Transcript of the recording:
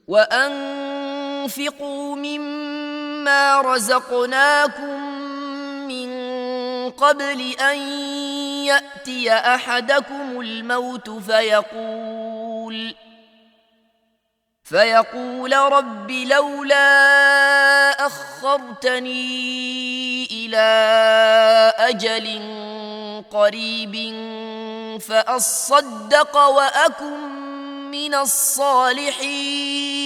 وأنفقوا مما رزقناكم من قبل أن يأتي أحدكم الموت فيقول رب لولا أخرتني إلى أجل قريب فأصدق وأكن من الصالحين.